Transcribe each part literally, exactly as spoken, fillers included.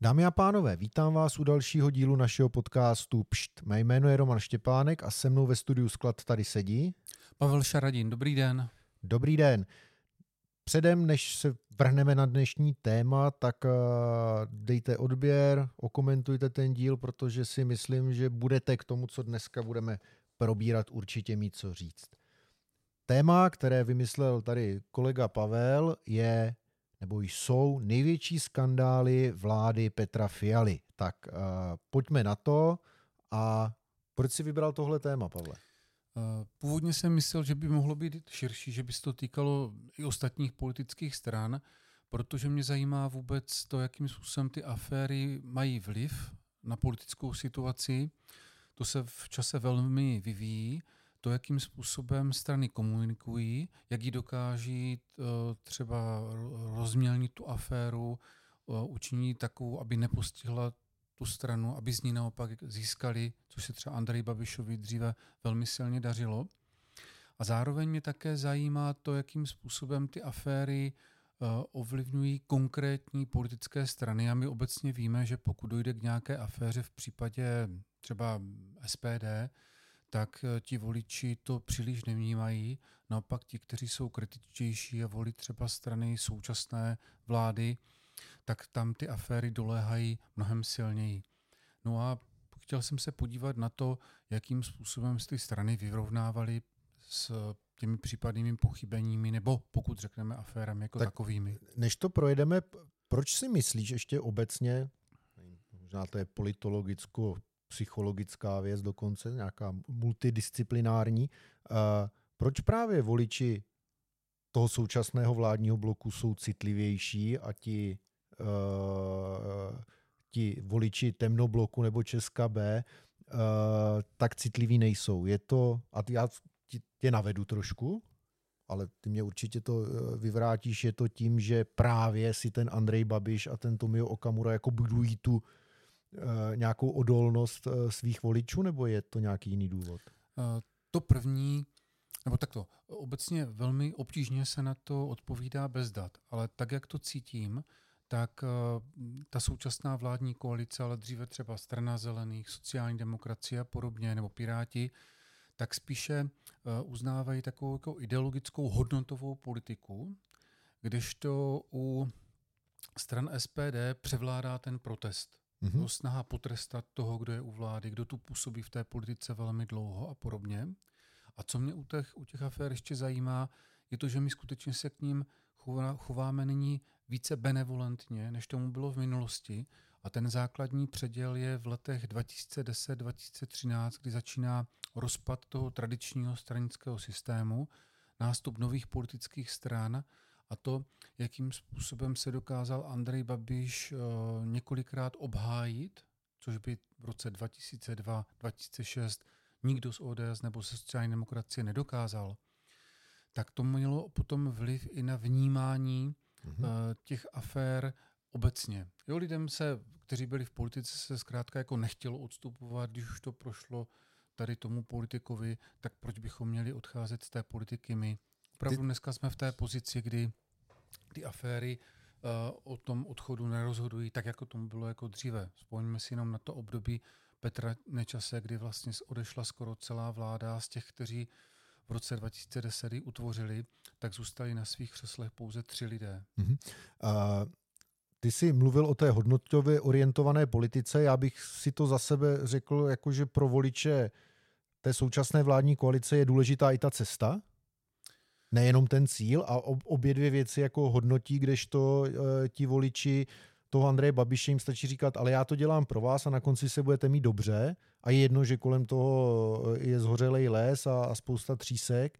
Dámy a pánové, vítám vás u dalšího dílu našeho podcastu Pšt. Mé jméno je Roman Štěpánek a se mnou ve studiu Sklad tady sedí Pavel Šaradín, dobrý den. Dobrý den. Předem, než se vrhneme na dnešní téma, tak uh, dejte odběr, okomentujte ten díl, protože si myslím, že budete k tomu, co dneska budeme probírat, určitě mít co říct. Téma, které vymyslel tady kolega Pavel, je nebo jsou největší skandály vlády Petra Fialy. Tak uh, pojďme na to. A proč jsi vybral tohle téma, Pavle? Původně jsem myslel, že by mohlo být širší, že by se to týkalo i ostatních politických stran, protože mě zajímá vůbec to, jakým způsobem ty aféry mají vliv na politickou situaci. To se v čase velmi vyvíjí. To, jakým způsobem strany komunikují, jak ji dokáží třeba rozmělnit tu aféru, učinit takovou, aby nepostihla tu stranu, aby z ní naopak získali, což se třeba Andreji Babišovi dříve velmi silně dařilo. A zároveň mě také zajímá to, jakým způsobem ty aféry ovlivňují konkrétní politické strany. A my obecně víme, že pokud dojde k nějaké aféře v případě třeba S P D, tak ti voliči to příliš nevnímají. Naopak ti, kteří jsou kritičtější a volí třeba strany současné vlády, tak tam ty aféry doléhají mnohem silněji. No a chtěl jsem se podívat na to, jakým způsobem se ty strany vyrovnávaly s těmi případnými pochybeními, nebo pokud řekneme aférami jako tak takovými. Než to projedeme, proč si myslíš ještě obecně, možná to je politologicko psychologická věc dokonce, nějaká multidisciplinární. Proč právě voliči toho současného vládního bloku jsou citlivější a ti, uh, ti voliči temnobloku nebo Česka B uh, tak citliví nejsou? Je to, a já tě navedu trošku, ale ty mě určitě to vyvrátíš, je to tím, že právě si ten Andrej Babiš a ten Tomio Okamura jako budují tu nějakou odolnost svých voličů, nebo je to nějaký jiný důvod? To první, nebo takto, obecně velmi obtížně se na to odpovídá bez dat, ale tak, jak to cítím, tak ta současná vládní koalice, ale dříve třeba Strana zelených, sociální demokracie a podobně, nebo Piráti, tak spíše uznávají takovou jako ideologickou hodnotovou politiku, kdežto u stran S P D převládá ten protest. Mm-hmm. Snaha potrestat toho, kdo je u vlády, kdo tu působí v té politice velmi dlouho a podobně. A co mě u těch, u těch afér ještě zajímá, je to, že my skutečně se k ním chováme nyní více benevolentně, než tomu bylo v minulosti. A ten základní předěl je v letech dva tisíce deset dva tisíce třináct, kdy začíná rozpad toho tradičního stranického systému, nástup nových politických stran a to, jakým způsobem se dokázal Andrej Babiš uh, několikrát obhájit, což by v roce dva tisíce dva dva tisíce šest nikdo z O D S nebo ze sociální demokracie nedokázal, tak to mělo potom vliv i na vnímání mm-hmm. uh, těch afér obecně. Jo, lidem se, kteří byli v politice, se zkrátka jako nechtělo odstupovat, když už to prošlo tady tomu politikovi, tak proč bychom měli odcházet z té politiky my? Opravdu dneska jsme v té pozici, kdy ty aféry uh, o tom odchodu nerozhodují tak, jako tomu bylo jako dříve. Vzpomeňme si jenom na to období Petra Nečase, kdy vlastně odešla skoro celá vláda z těch, kteří v roce dva tisíce deset utvořili, tak zůstali na svých křeslech pouze tři lidé. Uh-huh. Uh, ty jsi mluvil o té hodnotově orientované politice. Já bych si to za sebe řekl, jakože pro voliče té současné vládní koalice je důležitá i ta cesta, nejenom ten cíl, a obě dvě věci jako hodnotí, kdežto e, ti voliči toho Andreje Babiše jim stačí říkat, ale já to dělám pro vás a na konci se budete mít dobře a je jedno, že kolem toho je zhořelej les a, a spousta třísek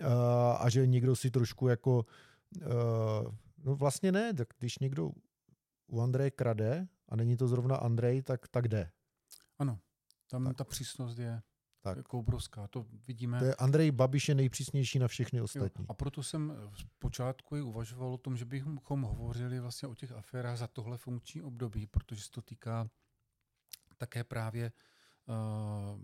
a, a že někdo si trošku jako e, no vlastně ne, tak když někdo u Andreje krade a není to zrovna Andrej, tak, tak jde. Ano, tam tak. Ta přísnost je tak jako obrovská, to vidíme. To je Andrej Babiš je nejpřísnější na všechny ostatní. Jo, a proto jsem v počátku i uvažoval o tom, že bychom hovořili vlastně o těch aférách za tohle funkční období, protože se to týká také právě uh,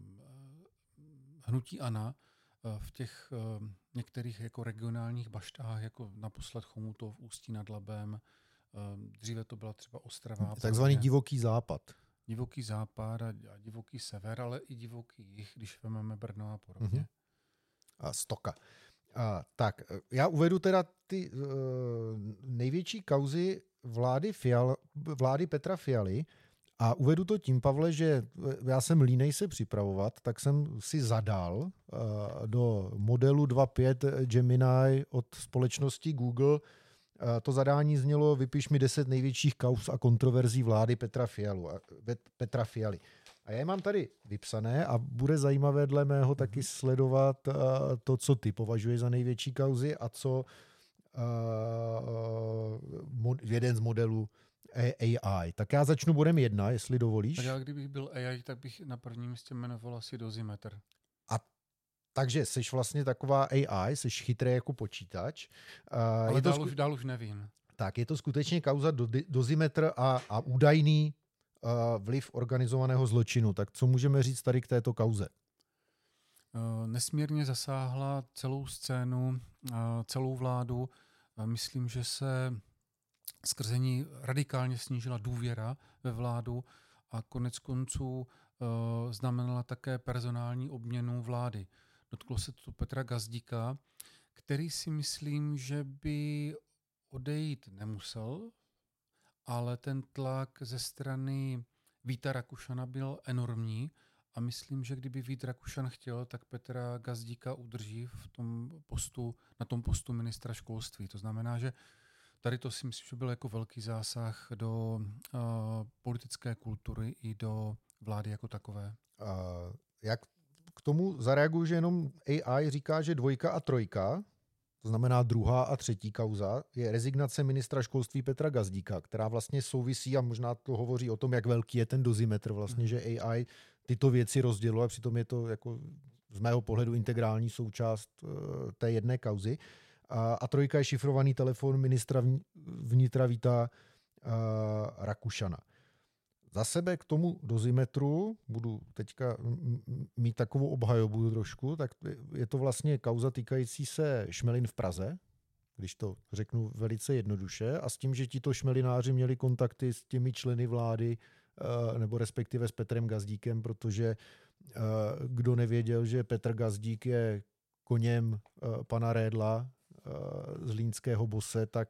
hnutí ANO uh, v těch uh, některých jako regionálních baštách, jako naposled Chomutov, Ústí nad Labem, Dříve to byla třeba Ostrava. Takzvaný divoký západ. Divoký západ a divoký sever, ale i divoký jih, když vezmeme Brno a podobně. Mm-hmm. A Stoka. A, tak, já uvedu teda ty uh, největší kauzy vlády, Fial, vlády Petra Fialy a uvedu to tím, Pavle, že já jsem línej se připravovat, tak jsem si zadal uh, do modelu dva tečka pět Gemini od společnosti Google. Uh, to zadání znělo, vypiš mi deset největších kauz a kontroverzí vlády Petra, Fialu, Petra Fialy. A já je mám tady vypsané a bude zajímavé dle mého taky sledovat uh, to, co ty považuješ za největší kauzy a co uh, mod, jeden z modelů A I. Tak já začnu bodem jedna, jestli dovolíš. Tak já kdybych byl A I, tak bych na prvním místě jmenoval asi Dozimetr. A takže jsi vlastně taková A I, jsi chytrý jako počítač. Uh, Ale je to dál, sku... už, dál už nevím. Tak, je to skutečně kauza do, Dozimetr a, a údajný vliv organizovaného zločinu. Tak co můžeme říct tady k této kauze? Nesmírně zasáhla celou scénu, celou vládu. Myslím, že se skrze ní radikálně snížila důvěra ve vládu a konec konců znamenala také personální obměnu vlády. Dotklo se to Petra Gazdíka, který si myslím, že by odejít nemusel, ale ten tlak ze strany Víta Rakušana byl enormní a myslím, že kdyby Vít Rakušan chtěl, tak Petra Gazdíka udrží v tom postu, na tom postu ministra školství. To znamená, že tady to si myslím, že byl jako velký zásah do uh, politické kultury i do vlády jako takové. Uh, jak k tomu zareaguju, že jenom A I říká, že dvojka a trojka, to znamená druhá a třetí kauza, je rezignace ministra školství Petra Gazdíka, která vlastně souvisí a možná to hovoří o tom, jak velký je ten dozimetr vlastně, že A I tyto věci rozděluje a přitom je to jako z mého pohledu integrální součást uh, té jedné kauzy. A, a trojka je šifrovaný telefon ministra vnitra Víta uh, Rakušana. Za sebe k tomu dozimetru budu teďka mít takovou obhajobu trošku, tak je to vlastně kauza týkající se šmelin v Praze, když to řeknu velice jednoduše, a s tím, že tito šmelináři měli kontakty s těmi členy vlády, nebo respektive s Petrem Gazdíkem, protože kdo nevěděl, že Petr Gazdík je koněm pana Redla z línského bose, tak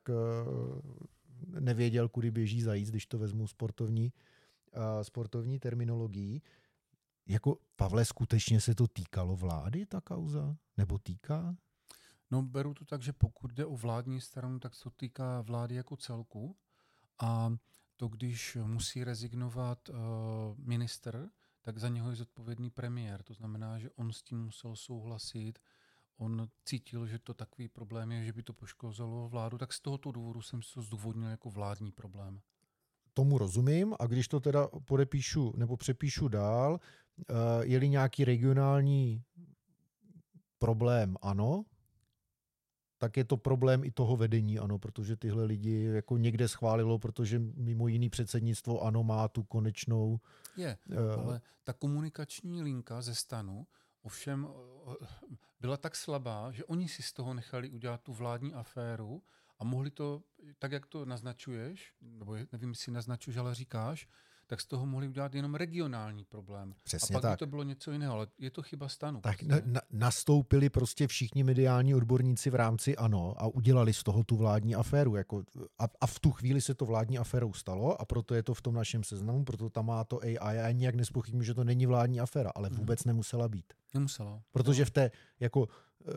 nevěděl, kudy běží zajíc, když to vezmu sportovní sportovní terminologií. Jako, Pavle, skutečně se to týkalo vlády, ta kauza? Nebo týká? No, beru to tak, že pokud jde o vládní stranu, tak se to týká vlády jako celku. A to, když musí rezignovat uh, ministr, tak za něho je zodpovědný premiér. To znamená, že on s tím musel souhlasit. On cítil, že to takový problém je, že by to poškozovalo vládu, tak z tohoto důvodu jsem si to zdůvodnil jako vládní problém. Tomu rozumím a když to teda podepíšu nebo přepíšu dál, je-li nějaký regionální problém, ano, tak je to problém i toho vedení, ano, protože tyhle lidi jako někde schválilo, protože mimo jiný předsednictvo, ano, má tu konečnou... Je, uh, ale ta komunikační linka ze STANu ovšem byla tak slabá, že oni si z toho nechali udělat tu vládní aféru a mohli to, tak jak to naznačuješ, nebo nevím, jestli naznačuješ, ale říkáš, tak z toho mohli udělat jenom regionální problém. Přesně a pak tak. by to bylo něco jiného, ale je to chyba STANu. Tak prostě. na, nastoupili prostě všichni mediální odborníci v rámci ANO a udělali z toho tu vládní aféru. Jako, a, a v tu chvíli se to vládní aférou stalo a proto je to v tom našem seznamu, proto tam má to A I a nijak nezpochybňuji, že to není vládní aféra, ale vůbec mm. nemusela být. Nemusela. Protože no. v té, jako... Uh,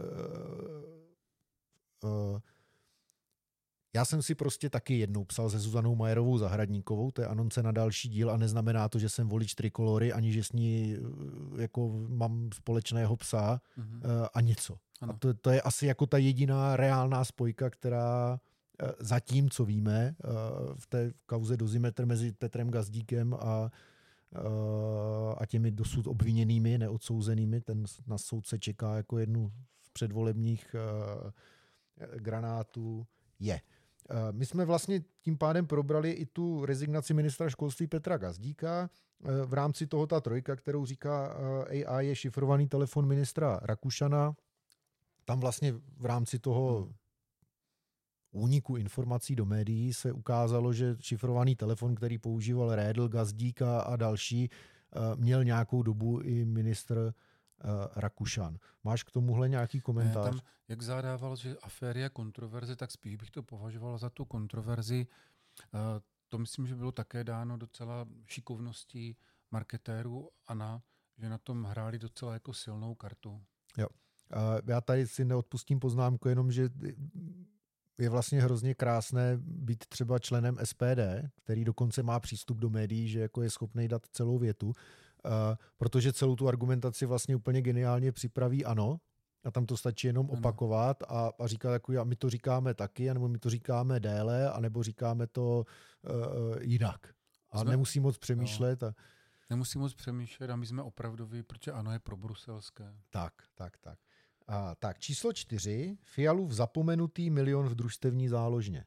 uh, Já jsem si prostě taky jednou psal se Zuzanou Majerovou Zahradníkovou, to je anonce na další díl a neznamená to, že jsem volič Trikolory, ani že s ní jako mám společného psa mm-hmm. a něco. Ano. A to, to je asi jako ta jediná reálná spojka, která zatím, co víme, v té kauze Dozimetr mezi Petrem Gazdíkem a, a těmi dosud obviněnými, neodsouzenými, ten na soudce čeká jako jednu z předvolebních granátů, je. My jsme vlastně tím pádem probrali i tu rezignaci ministra školství Petra Gazdíka. V rámci toho ta trojka, kterou říká A I, je šifrovaný telefon ministra Rakušana. Tam vlastně v rámci toho úniku informací do médií se ukázalo, že šifrovaný telefon, který používal Redl, Gazdík a, a další, měl nějakou dobu i ministr Rakušan. Máš k tomuhle nějaký komentář? Ne, tam, jak zadával, že aféry a kontroverze, tak spíš bych to považoval za tu kontroverzi. To myslím, že bylo také dáno docela šikovností marketérů ANA, že na tom hráli docela jako silnou kartu. Jo. Já tady si neodpustím poznámku, jenom, že je vlastně hrozně krásné být třeba členem S P D, který dokonce má přístup do médií, že jako je schopný dát celou větu, protože celou tu argumentaci vlastně úplně geniálně připraví ANO a tam to stačí jenom opakovat a, a říkat, jako, a my to říkáme taky, nebo my to říkáme déle, anebo říkáme to uh, jinak. A jsme, nemusí moc přemýšlet. A... Nemusí moc přemýšlet a my jsme opravdoví, protože ANO je pro bruselské. Tak, tak, tak. A, tak, číslo čtyři. Fialův zapomenutý milion v družstevní záložně.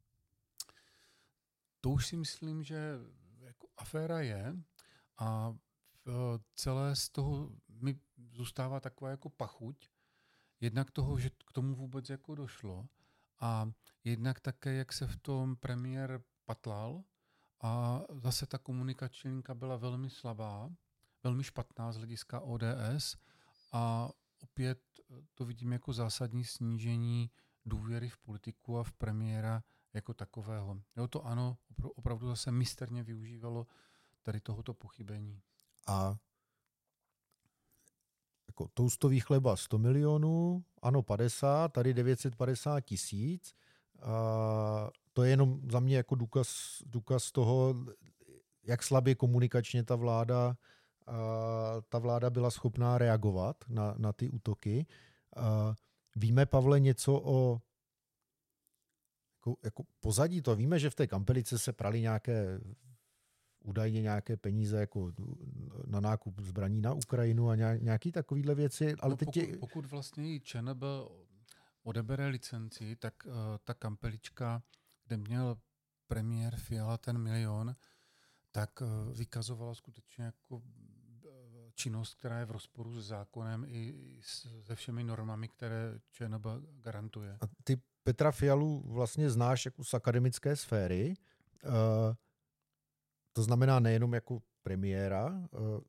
To už si myslím, že jako aféra je a celé z toho mi zůstává taková jako pachuť. Jednak toho, že k tomu vůbec jako došlo a jednak také, jak se v tom premiér patlal a zase ta komunikační linka byla velmi slabá, velmi špatná z hlediska O D S a opět to vidím jako zásadní snížení důvěry v politiku a v premiéra jako takového. Jo, to ano, opravdu zase misterně využívalo tady tohoto pochybení. A jako toustový chleba sto milionů, ANO padesát, tady devět set padesát tisíc. A to je jenom za mě jako důkaz, důkaz toho, jak slabě komunikačně ta vláda, a ta vláda byla schopná reagovat na, na ty útoky. A víme, Pavle, něco o jako, jako pozadí to? Víme, že v té Kampelice se prali nějaké údajně nějaké peníze jako na nákup zbraní na Ukrajinu a nějaký takovýhle věci. Ale no, teď pokud, je... pokud vlastně ČNB odebere licenci, tak uh, ta Kampelička, kde měl premiér Fiala ten milion, tak uh, vykazovala skutečně jako činnost, která je v rozporu s zákonem i se všemi normami, které ČNB garantuje. A ty Petra Fialu vlastně znáš jako z akademické sféry. Uh, To znamená nejenom jako premiéra.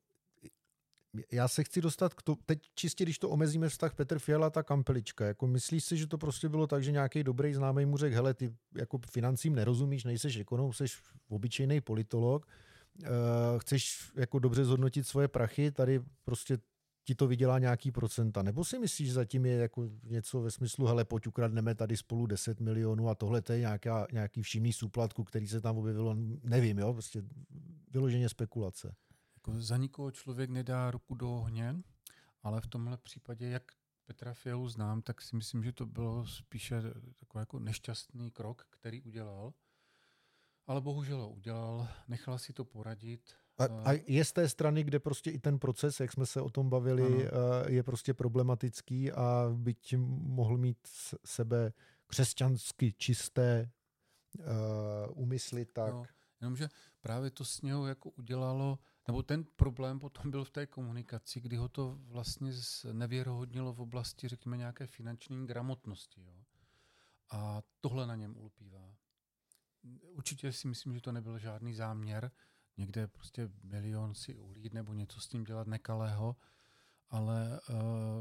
Já se chci dostat k tomu, teď čistě, když to omezíme vztah Petr Fiala, ta Kampelička. Jako myslíš si, že to prostě bylo tak, že nějaký dobrý známý mu řekl, hele, ty jako financím nerozumíš, nejseš ekonom, seš obyčejný politolog, chceš jako dobře zhodnotit svoje prachy, tady prostě ti to vydělá nějaký procenta. Nebo si myslíš, že zatím je jako něco ve smyslu, hele, pojď ukradneme tady spolu deset milionů a tohle to je nějaká, nějaký všimný úplatku, který se tam objevilo, nevím, jo, prostě vyloženě spekulace. Jako za nikoho člověk nedá ruku do ohně, ale v tomhle případě, jak Petra Fialu znám, tak si myslím, že to bylo spíše takový jako nešťastný krok, který udělal. Ale bohužel ho udělal, nechal si to poradit. A, a je z té strany, kde prostě i ten proces, jak jsme se o tom bavili, ano. je prostě problematický a byť mohl mít sebe křesťansky čisté uh, úmysly, tak... No, jenomže právě to s něho jako udělalo, nebo ten problém potom byl v té komunikaci, kdy ho to vlastně nevěrohodnilo v oblasti, řekněme, nějaké finanční gramotnosti. Jo? A tohle na něm ulpívá. Určitě si myslím, že to nebyl žádný záměr, někde prostě milion si ulít nebo něco s tím dělat nekalého, ale uh,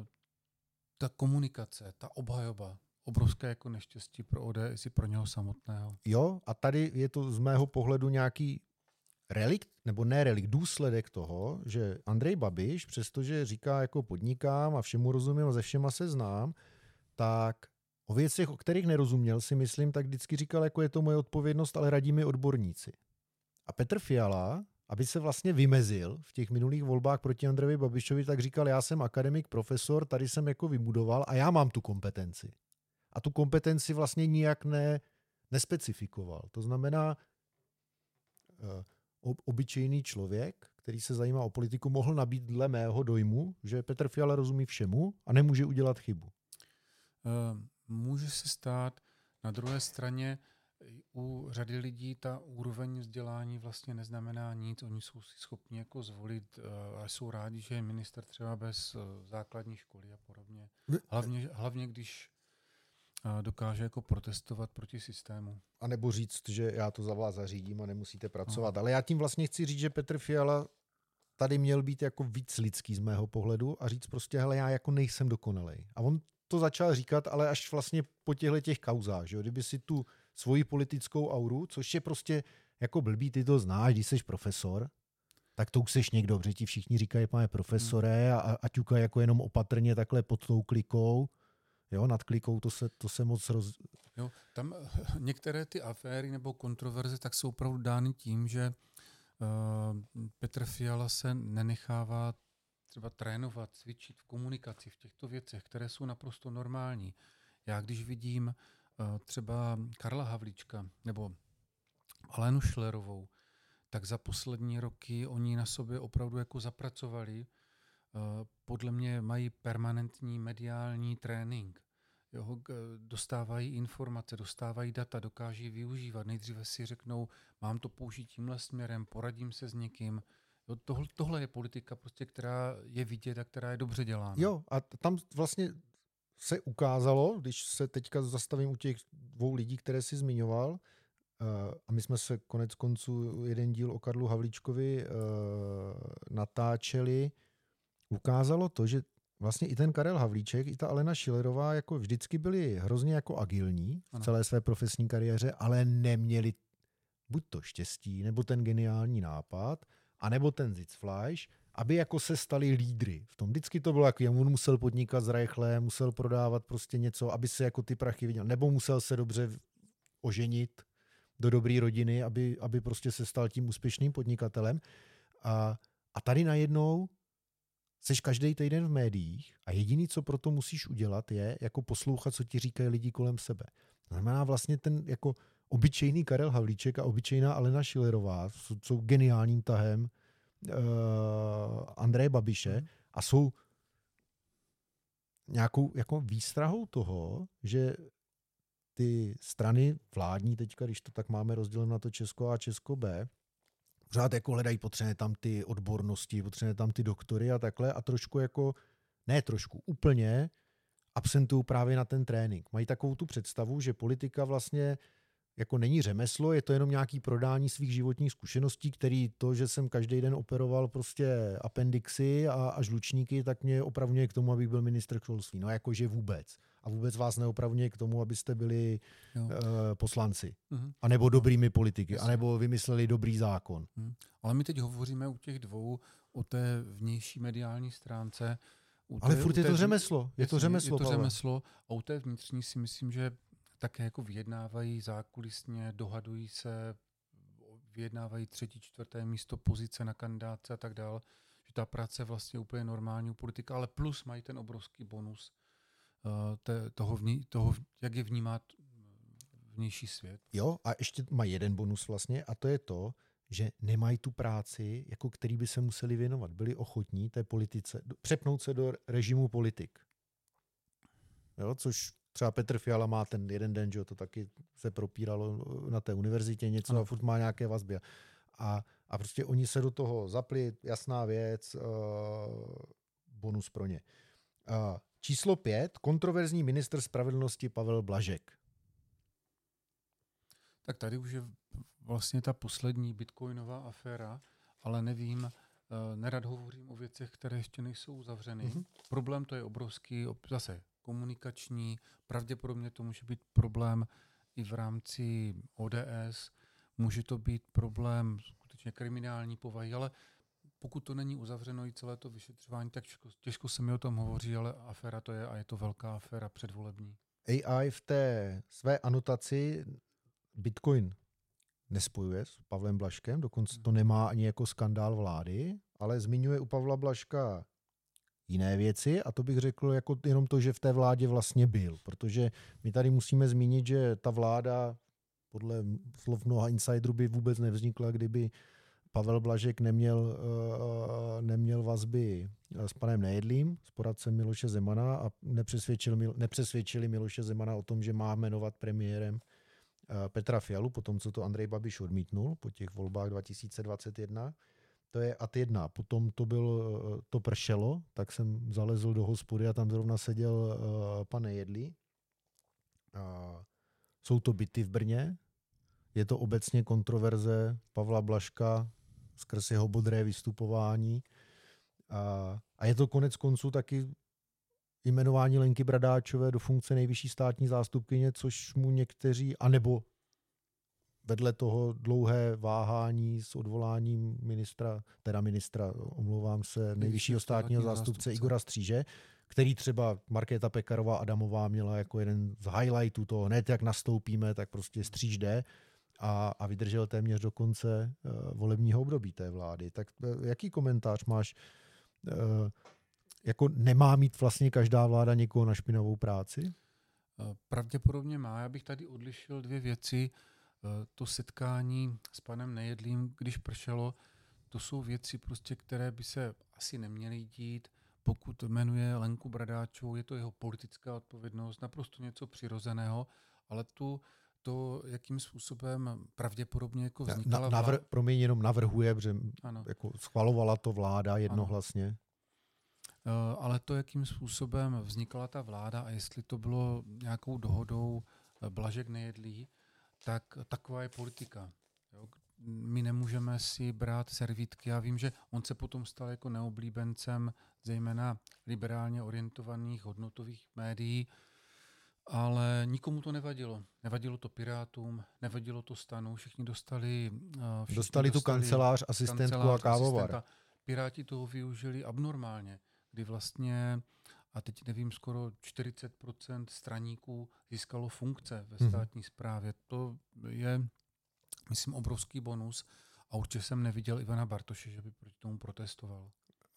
ta komunikace, ta obhajoba, obrovské jako neštěstí pro O D S i pro něho samotného. Jo, a tady je to z mého pohledu nějaký relikt, nebo ne relikt, důsledek toho, že Andrej Babiš, přestože říká, jako podnikám a všemu rozumím a ze všema se znám, tak o věcech, o kterých nerozuměl, si myslím, tak vždycky říkal, jako je to moje odpovědnost, ale radí mi odborníci. A Petr Fiala, aby se vlastně vymezil v těch minulých volbách proti Andrejovi Babišovi, tak říkal, já jsem akademik, profesor, tady jsem jako vybudoval a já mám tu kompetenci. A tu kompetenci vlastně nijak ne, nespecifikoval. To znamená, uh, obyčejný člověk, který se zajímá o politiku, mohl nabít dle mého dojmu, že Petr Fiala rozumí všemu a nemůže udělat chybu. Uh, může se stát. Na druhé straně u řady lidí ta úroveň vzdělání vlastně neznamená nic. Oni jsou si schopni jako zvolit a jsou rádi, že je minister třeba bez základní školy a podobně. Hlavně, hlavně když dokáže jako protestovat proti systému. A nebo říct, že já to za vás zařídím a nemusíte pracovat. Aha. Ale já tím vlastně chci říct, že Petr Fiala tady měl být jako víc lidský z mého pohledu a říct prostě, hele, já jako nejsem dokonalej. A on to začal říkat, ale až vlastně po těchto těch kauzách, že jo? Kdyby si tu svoji politickou auru, což je prostě jako blbý, ty to znáš, když jsi profesor, tak to už seš někdo, protože ti všichni říkají, pane profesore, a, a ťukají jako jenom opatrně takhle pod tou klikou. Jo, nad klikou to se, to se moc roz... Jo, tam některé ty aféry nebo kontroverze tak jsou opravdu dány tím, že uh, Petr Fiala se nenechává třeba trénovat, cvičit v komunikaci, v těchto věcech, které jsou naprosto normální. Já když vidím uh, třeba Karla Havlíčka nebo Alenu Schillerovou, tak za poslední roky oni na sobě opravdu jako zapracovali. Podle mě mají permanentní mediální trénink. Jo, dostávají informace, dostávají data, dokáží využívat. Nejdříve si řeknou, mám to použít tímhle směrem, poradím se s někým. Jo, tohle, tohle je politika, prostě, která je vidět a která je dobře dělána. Jo, a tam vlastně se ukázalo, když se teďka zastavím u těch dvou lidí, které jsi zmiňoval, a my jsme se konec konců jeden díl o Karlu Havlíčkovi natáčeli, ukázalo to, že vlastně i ten Karel Havlíček, i ta Alena Schillerová jako vždycky byli hrozně jako agilní v celé své profesní kariéře, ale neměli buď to štěstí, nebo ten geniální nápad, anebo ten Sitzfleisch, aby jako se stali lídry. V tom vždycky to bylo, jako on musel podnikat zrychle, musel prodávat prostě něco, aby se jako ty prachy viděl, nebo musel se dobře oženit do dobré rodiny, aby, aby prostě se stal tím úspěšným podnikatelem. A, a tady najednou seš každý týden v médiích a jediný, co pro to musíš udělat, je jako poslouchat, co ti říkají lidi kolem sebe. To znamená vlastně ten jako obyčejný Karel Havlíček a obyčejná Alena Schillerová jsou, jsou geniálním tahem uh, Andreje Babiše mm. a jsou nějakou jako výstrahou toho, že ty strany vládní teďka, když to tak máme rozděleno na to Česko A a Česko B, pořád jako hledají, potřebuje tam ty odbornosti, potřebuje tam ty doktory a takhle a trošku jako, ne trošku, úplně absentují právě na ten trénink. Mají takovou tu představu, že politika vlastně jako není řemeslo, je to jenom nějaký prodání svých životních zkušeností, který to, že jsem každý den operoval prostě appendixy a, a žlučníky, tak mě opravňuje k tomu, abych byl ministr školství. No jakože vůbec. A vůbec vás neopravňuje k tomu, abyste byli uh, poslanci. Uh-huh. A nebo dobrými politiky. A nebo vymysleli dobrý zákon. Uh-huh. Ale my teď hovoříme u těch dvou, o té vnější mediální stránce. U té, Ale furt je to řemeslo. Je to řemeslo, Je to řemeslo. A u té vnitřní si myslím, že také jako vyjednávají zákulisně, dohadují se, vyjednávají třetí, čtvrté místo, pozice na kandidáce a tak dále. Že ta práce je vlastně úplně normální politika, ale plus mají ten obrovský bonus uh, te, toho, vní, toho, jak je vnímat vnější svět. Jo, a ještě mají jeden bonus vlastně a to je to, že nemají tu práci, jako který by se museli věnovat. Byli ochotní té politice, přepnout se do režimu politik. Jo, což třeba Petr Fiala má ten jeden den, že to taky se propíralo na té univerzitě něco ano. A furt má nějaké vazby. A, a prostě oni se do toho zapli, jasná věc, uh, bonus pro ně. Uh, číslo pět, kontroverzní ministr spravedlnosti Pavel Blažek. Tak tady už je vlastně ta poslední bitcoinová aféra, ale nevím, uh, nerad hovořím o věcech, které ještě nejsou uzavřeny. Mm-hmm. Problém to je obrovský, zase komunikační, pravděpodobně to může být problém i v rámci O D S, může to být problém skutečně kriminální povahy, ale pokud to není uzavřeno i celé to vyšetřování, tak těžko, těžko se mi o tom hovoří, ale aféra to je a je to velká aféra předvolební. A I v té své anotaci Bitcoin nespojuje s Pavlem Blažkem, dokonce to nemá ani jako skandál vlády, ale zmiňuje u Pavla Blažka jiné věci a to bych řekl jako jenom to, že v té vládě vlastně byl, protože my tady musíme zmínit, že ta vláda podle slov mnoha insiderů by vůbec nevznikla, kdyby Pavel Blažek neměl, uh, neměl vazby s panem Nejedlým, s poradcem Miloše Zemana a nepřesvědčil, nepřesvědčili Miloše Zemana o tom, že má jmenovat premiérem uh, Petra Fialu, potom co to Andrej Babiš odmítnul po těch volbách dva tisíce dvacet jedna. To je ad jedna. Potom to, byl, to pršelo, tak jsem zalezl do hospody a tam zrovna seděl uh, pan Nejedlý. Jsou to byty v Brně, je to obecně kontroverze Pavla Blažka skrz jeho bodré vystupování a je to konec konců taky jmenování Lenky Bradáčové do funkce nejvyšší státní zástupkyně, což mu někteří, anebo vedle toho dlouhé váhání s odvoláním ministra, teda ministra, omlouvám se, nejvyššího státního zástupce, zástupce Igora Stříže, který třeba Markéta Pekarová Adamová měla jako jeden z highlightů toho, hned jak nastoupíme, tak prostě Stříž jde a, a vydržel téměř do konce uh, volebního období té vlády. Tak uh, jaký komentář máš? Uh, jako nemá mít vlastně každá vláda někoho na špinavou práci? Pravděpodobně má. Já bych tady odlišil dvě věci. To setkání s panem Nejedlým, když pršelo, to jsou věci, prostě, které by se asi neměly dít. Pokud jmenuje Lenku Bradáčovou, je to jeho politická odpovědnost, naprosto něco přirozeného, ale tu to, jakým způsobem pravděpodobně jako vznikala Na, navr- vláda. Promiň, jenom navrhuje, protože jako schvalovala to vláda jednohlasně. Ano. Uh, ale to, jakým způsobem vznikala ta vláda a jestli to bylo nějakou dohodou Blažek Nejedlý, tak taková je politika. Jo. My nemůžeme si brát servítky. Já vím, že on se potom stal jako neoblíbencem zejména liberálně orientovaných hodnotových médií, ale nikomu to nevadilo. Nevadilo to Pirátům, nevadilo to STANu, všichni dostali... Všichni dostali tu dostali kancelář, asistentku kancelář, a kávovar. Asistenta. Piráti toho využili abnormálně, kdy vlastně, a teď nevím, skoro čtyřicet procent straníků získalo funkce ve státní hmm. správě. To je, myslím, obrovský bonus a určitě jsem neviděl Ivana Bartoše, že by proti tomu protestoval.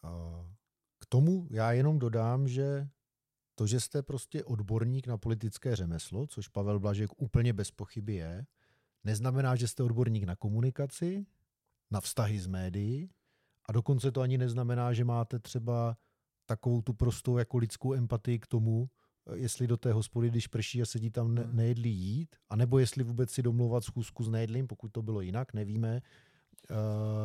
K tomu já jenom dodám, že to, že jste prostě odborník na politické řemeslo, což Pavel Blažek úplně bez pochyby je, neznamená, že jste odborník na komunikaci, na vztahy s médií a dokonce to ani neznamená, že máte třeba takovou tu prostou jako lidskou empatii k tomu, jestli do té hospody, když prší a sedí tam ne- Nejedlý jít, anebo jestli vůbec si domlouvat schůzku s Nejedlým, pokud to bylo jinak, nevíme, uh,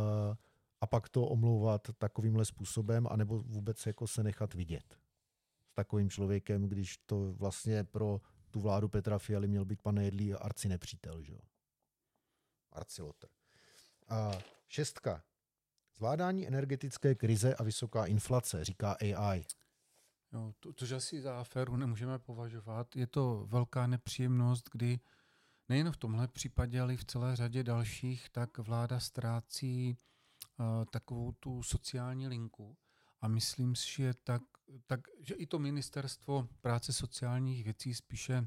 a pak to omlouvat takovýmhle způsobem, anebo vůbec jako se nechat vidět s takovým člověkem, když to vlastně pro tu vládu Petra Fialy měl být pan Nejedlý arci nepřítel, že jo? Arcilotr. Uh, šestka. Zvládání energetické krize a vysoká inflace, říká A I. Jo, to, což asi za aféru nemůžeme považovat. Je to velká nepříjemnost, kdy nejen v tomhle případě, ale i v celé řadě dalších, tak vláda ztrácí uh, takovou tu sociální linku. A myslím si, že, tak, tak, že i to ministerstvo práce sociálních věcí spíše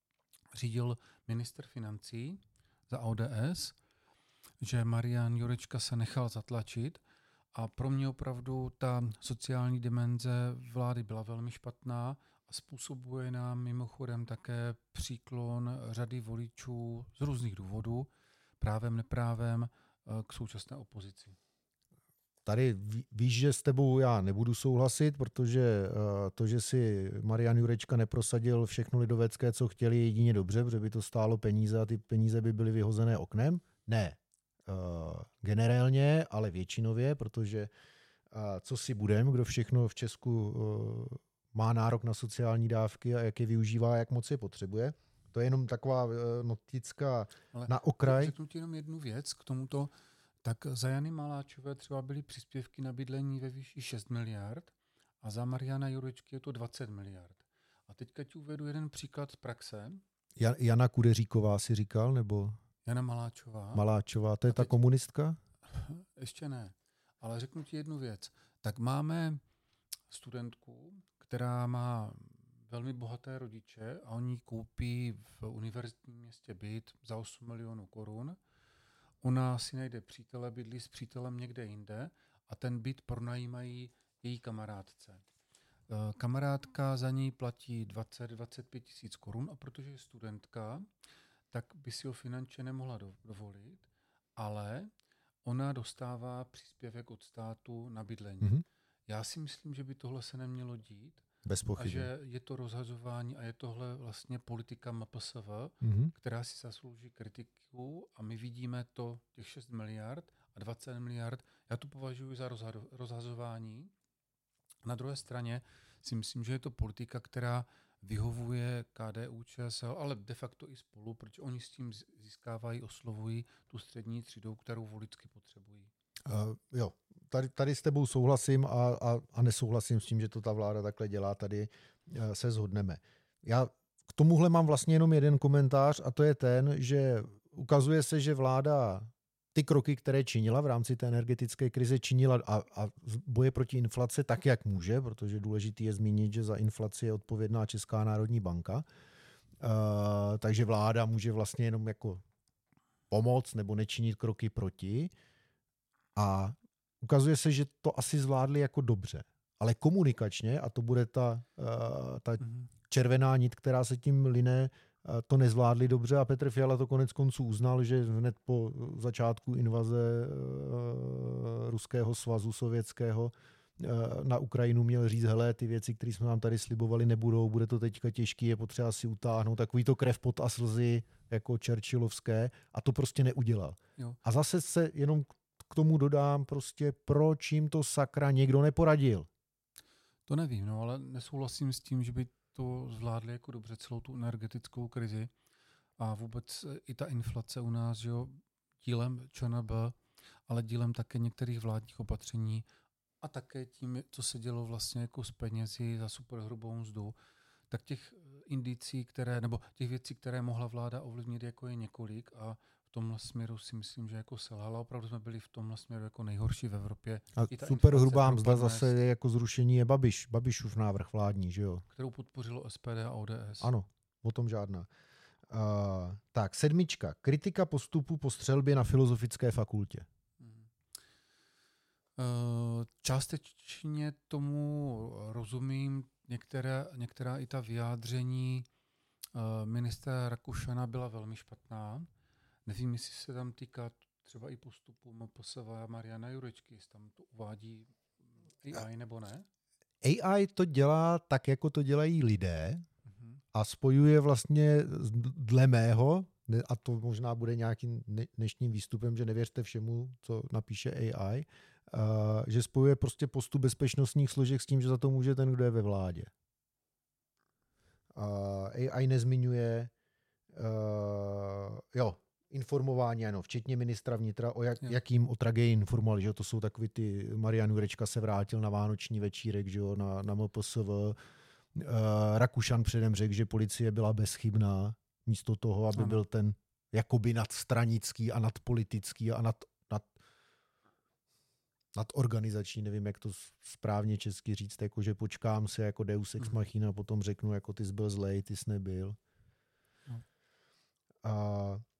řídil ministr financí za O D S, že Marian Jurečka se nechal zatlačit a pro mě opravdu ta sociální dimenze vlády byla velmi špatná a způsobuje nám mimochodem také příklon řady voličů z různých důvodů, právem, neprávem, k současné opozici. Tady víš, že s tebou já nebudu souhlasit, protože to, že si Marian Jurečka neprosadil všechno lidovecké, co chtěli, je jedině dobře, protože by to stálo peníze a ty peníze by byly vyhozené oknem. Ne. Uh, generálně, ale většinově, protože uh, co si budem, kdo všechno v Česku uh, má nárok na sociální dávky a jak je využívá, jak moc je potřebuje. To je jenom taková uh, notická ale na okraj. Řeknu ti jenom jednu věc k tomuto. Tak za Jany Maláčové třeba byly příspěvky na bydlení ve výši šest miliard a za Mariana Jurečky je to dvacet miliard. A teďka ti uvedu jeden příklad z praxe. Jan, Jana Kudeříková si říkal, nebo... Jana Maláčová. Maláčová, to je ta komunistka? Ještě ne, ale řeknu ti jednu věc. Tak máme studentku, která má velmi bohaté rodiče a oni koupí v univerzitním městě byt za osm milionů korun. Ona si najde přítele, bydlí s přítelem někde jinde a ten byt pronajímají její kamarádce. Kamarádka za ní platí dvacet až dvacet pět tisíc korun a protože je studentka, tak by si ho finančně nemohla dovolit, ale ona dostává příspěvek od státu na bydlení. Mm-hmm. Já si myslím, že by tohle se nemělo dít. Bez pochyby. A že je to rozhazování a je tohle vlastně politika M P S V, mm-hmm. která si zaslouží kritiku a my vidíme to těch šest miliard a dvacet miliard. Já to považuji za rozhazování. Na druhé straně si myslím, že je to politika, která vyhovuje K D U Č S L, ale de facto i Spolu, protože oni s tím získávají, oslovují tu střední třídu, kterou voličsky potřebují. Uh, jo, tady, tady s tebou souhlasím a, a, a nesouhlasím s tím, že to ta vláda takhle dělá, tady uh, se shodneme. Já k tomuhle mám vlastně jenom jeden komentář a to je ten, že ukazuje se, že vláda ty kroky, které činila v rámci té energetické krize, činila a, a boje proti inflaci tak, jak může, protože důležitý je zmínit, že za inflaci je odpovědná Česká národní banka. Uh, takže vláda může vlastně jenom jako pomoct nebo nečinit kroky proti. A ukazuje se, že to asi zvládli jako dobře. Ale komunikačně, a to bude ta, uh, ta mm-hmm. červená nit, která se tím line, uh, to nezvládli dobře a Petr Fiala to konec konců uznal, že hned po začátku invaze uh, Ruského svazu sovětského uh, na Ukrajinu měl říct, hele, ty věci, které jsme nám tady slibovali, nebudou, bude to teďka těžký, je potřeba si utáhnout, takový to krev, pot a slzy jako Churchillovské a to prostě neudělal. Jo. A zase se jenom k tomu dodám prostě, proč jim to sakra někdo neporadil. To nevím, no, ale nesouhlasím s tím, že by to zvládli jako dobře celou tu energetickou krizi a vůbec i ta inflace u nás, že jo, dílem Č N B, ale dílem také některých vládních opatření a také tím, co se dělo vlastně jako s penězi za superhrubou mzdu, tak těch indicí, které, nebo těch věcí, které mohla vláda ovlivnit, jako je několik a v tomhle směru si myslím, že jako selhala. Opravdu jsme byli v tomhle směru jako nejhorší v Evropě. A superhrubá mzda zase je jako zrušení je Babiš, Babišův návrh vládní, že jo? Kterou podpořilo S P D a O D S. Ano, o tom žádná. Uh, tak, sedmička. Kritika postupu po střelbě na Filozofické fakultě. Hmm. Uh, částečně tomu rozumím. Některé, některá i ta vyjádření uh, ministra Rakušana byla velmi špatná. Nevím, jestli se tam týká třeba i postupu M P S V a Mariana Jurečky, jestli tam to uvádí A I nebo ne? A I to dělá tak, jako to dělají lidé uh-huh. a spojuje vlastně dle mého, a to možná bude nějakým dnešním výstupem, že nevěřte všemu, co napíše A I, uh, že spojuje prostě postup bezpečnostních složek s tím, že za to může ten, kdo je ve vládě. Uh, A I nezmiňuje uh, jo, informování, ano, včetně ministra vnitra, o jak, jakým o tragédii informovali, že to jsou takový ty, Marian Jurečka se vrátil na vánoční večírek, že jo, na, na M P S V, uh, Rakušan předem řekl, že policie byla bezchybná, místo toho, aby ano. byl ten jakoby nadstranický a nadpolitický a nad, nad, nadorganizační, nevím, jak to správně česky říct, jako že počkám se jako Deus ex machina a potom řeknu, jako ty jsi byl zlej, ty jsi nebyl. No. A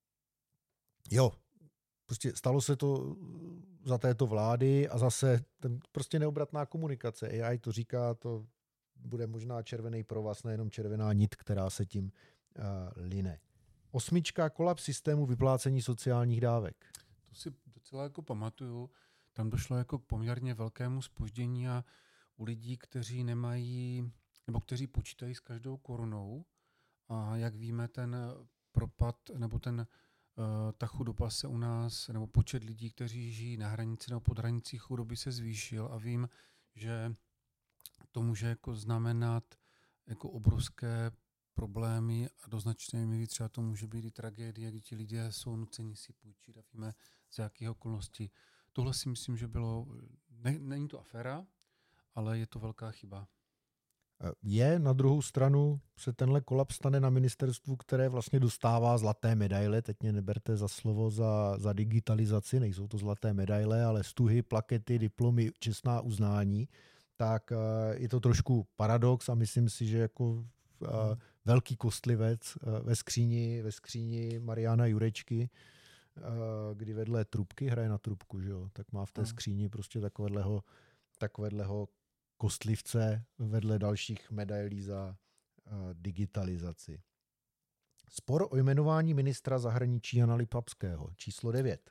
jo, prostě stalo se to za této vlády a zase ten prostě neobratná komunikace. A I to říká, to bude možná červený provaz, nejenom červená nit, která se tím uh, line. Osmička, kolaps systému vyplácení sociálních dávek. To si docela jako pamatuju. Tam došlo jako k poměrně velkému zpoždění a u lidí, kteří nemají, nebo kteří počítají s každou korunou a jak víme, ten propad, nebo ten ta chudoba se u nás, nebo počet lidí, kteří žijí na hranici nebo pod hranicí chudoby se zvýšil a vím, že to může jako znamenat jako obrovské problémy a do značné míry třeba to může být i tragédie, kdy ti lidé jsou nuceni si půjčit a víme z jakých okolností. Tohle si myslím, že bylo, ne, není to aféra, ale je to velká chyba. Je, na druhou stranu se tenhle kolaps stane na ministerstvu, které vlastně dostává zlaté medaile, teď mě neberte za slovo za, za digitalizaci, nejsou to zlaté medaile, ale stuhy, plakety, diplomy, čestná uznání, tak uh, je to trošku paradox a myslím si, že jako uh, velký kostlivec uh, ve skříni, ve skříni Mariana Jurečky, uh, kdy vedle trubky hraje na trubku, že jo, tak má v té skříni prostě takového, takového kostlivce vedle dalších medailí za uh, digitalizaci. Spor o jmenování ministra zahraničí Jana Lipavského, číslo devět.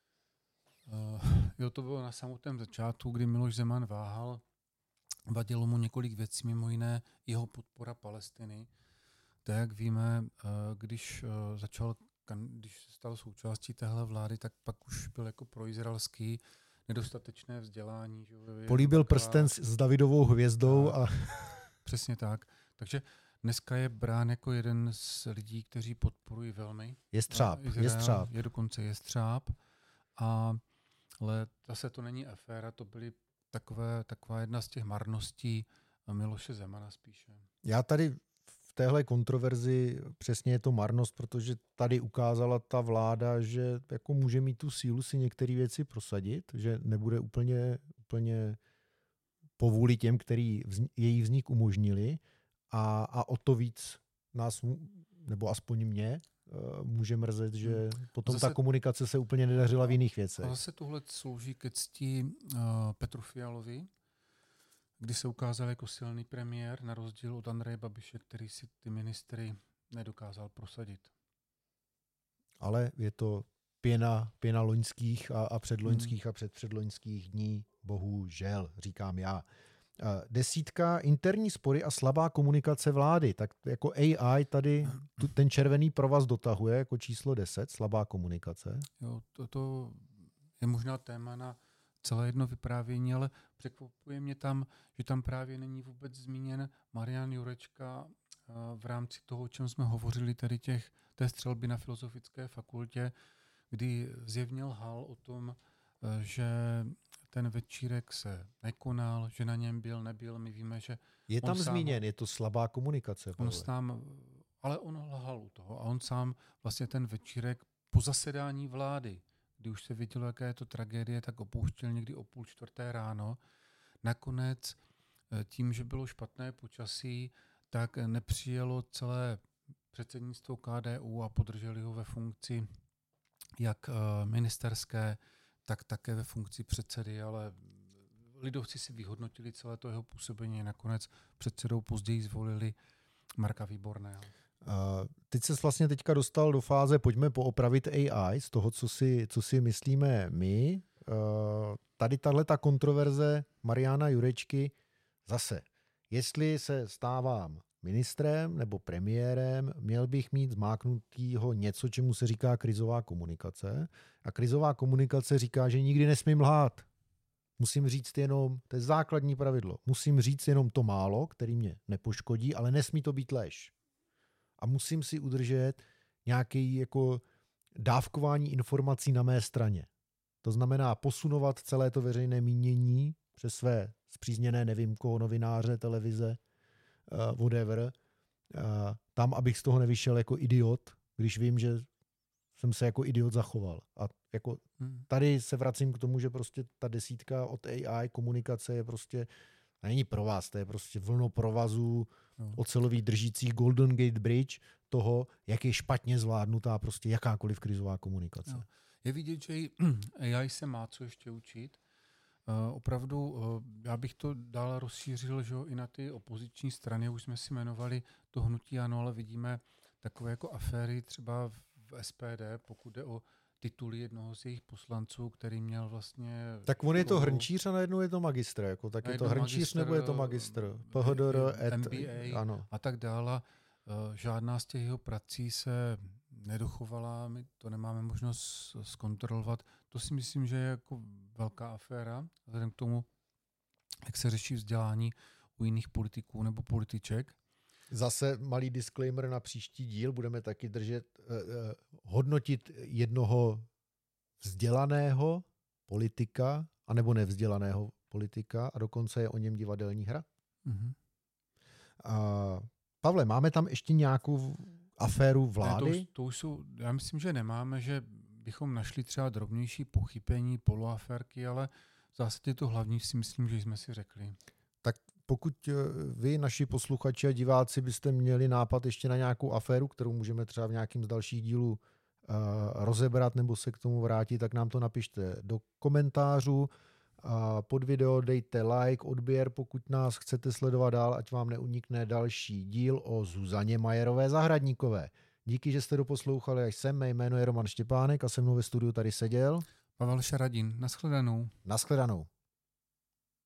Uh, jo, to bylo na samotném začátku, kdy Miloš Zeman váhal. Vadilo mu několik věcí, mimo jiné jeho podpora Palestiny. Tak jak víme, uh, když uh, začal, když se stal součástí téhle vlády, tak pak už byl jako proizraelský, nedostatečné vzdělání. Že políbil taková prsten s Davidovou hvězdou. A... Přesně tak. Takže dneska je brán jako jeden z lidí, kteří podporují velmi. Jestřáb, Izrael, jestřáb. Je dokonce jestřáb. A, ale zase to není aféra, to byly takové, taková jedna z těch marností Miloše Zemana spíše. Já tady v téhle kontroverzi přesně je to marnost, protože tady ukázala ta vláda, že jako může mít tu sílu si některé věci prosadit, že nebude úplně, úplně povůli těm, který vz, její vznik umožnili a, a o to víc nás, nebo aspoň mě, může mrzet, že potom zase, ta komunikace se úplně nedařila v jiných věcech. A zase tohle slouží ke cti uh, Petru Fialovi, kdy se ukázal jako silný premiér, na rozdíl od Andreje Babiše, který si ty ministry nedokázal prosadit. Ale je to pěna, pěna loňských a, a předloňských hmm. a předpředloňských dní, bohužel, říkám já. Desítka, interní spory a slabá komunikace vlády. Tak jako A I tady tu, ten červený provaz dotahuje jako číslo deset, slabá komunikace. Jo, to, to je možná téma na celé jedno vyprávění, ale překvapuje mě tam, že tam právě není vůbec zmíněn Marian Jurečka v rámci toho, o čem jsme hovořili, tedy těch, té střelby na Filozofické fakultě, kdy zjevně lhal o tom, že ten večírek se nekonal, že na něm byl, nebyl. My víme, že je tam zmíněn, je to slabá komunikace. On sám, ale on lhal u toho a on sám vlastně ten večírek po zasedání vlády, kdy už se vidělo, jaká je to tragédie, tak opouštěl někdy o půl čtvrté ráno. Nakonec tím, že bylo špatné počasí, tak nepřijelo celé předsednictvo K D U a podrželi ho ve funkci jak ministerské, tak také ve funkci předsedy, ale lidovci si vyhodnotili celé to jeho působení. Nakonec předsedou později zvolili Marka Výborného. Uh, teď se vlastně teďka dostal do fáze, pojďme poopravit A I z toho, co si, co si myslíme my. Uh, tady tahleta kontroverze Mariana Jurečky zase. Jestli se stávám ministrem nebo premiérem, měl bych mít zmáknutýho něco, čemu se říká krizová komunikace. A krizová komunikace říká, že nikdy nesmím lhát. Musím říct jenom, to je základní pravidlo, musím říct jenom to málo, který mě nepoškodí, ale nesmí to být lež. A musím si udržet nějaké jako dávkování informací na mé straně. To znamená posunovat celé to veřejné mínění přes své spřízněné, nevím koho, novináře, televize, uh, whatever, uh, tam, abych z toho nevyšel jako idiot, když vím, že jsem se jako idiot zachoval. A jako tady se vracím k tomu, že prostě ta desítka od A I komunikace je prostě, není pro vás, to je prostě vlno provazů, no. Ocelových držících Golden Gate Bridge toho, jak je špatně zvládnutá prostě jakákoliv krizová komunikace. No. Je vidět, že A I se má co ještě učit. Uh, opravdu, uh, já bych to dál rozšířil, že i na ty opoziční strany, už jsme si jmenovali to hnutí ANO, ale vidíme takové jako aféry třeba v S P D, pokud jde o tituly jednoho z jejich poslanců, který měl vlastně... Tak on je to hrnčíř a najednou je to magistr. Jako, tak je to hrnčíř magistr, nebo je to magistr? P H D R, M B A ano. A tak dále. Žádná z těch jeho prací se nedochovala, my to nemáme možnost zkontrolovat. To si myslím, že je jako velká aféra, vzhledem k tomu, jak se řeší vzdělání u jiných politiků nebo političek. Zase malý disclaimer na příští díl. Budeme taky držet, eh, hodnotit jednoho vzdělaného politika, anebo nevzdělaného politika a dokonce je o něm divadelní hra. Mm-hmm. A, Pavle, máme tam ještě nějakou aféru vlády? Ne, to, už, to už jsou, já myslím, že nemáme, že bychom našli třeba drobnější pochybení, poloaférky, ale v zásadě to hlavní si myslím, že jsme si řekli. Tak pokud vy, naši posluchači a diváci, byste měli nápad ještě na nějakou aféru, kterou můžeme třeba v nějakým z dalších dílů uh, rozebrat nebo se k tomu vrátit, tak nám to napište do komentářů. Uh, pod video dejte like, odběr, pokud nás chcete sledovat dál, ať vám neunikne další díl o Zuzaně Majerové Zahradníkové. Díky, že jste doposlouchali až sem. Mé jméno je Roman Štěpánek a se mnou ve studiu tady seděl Pavel Šaradín. Naschledanou. Naschledanou.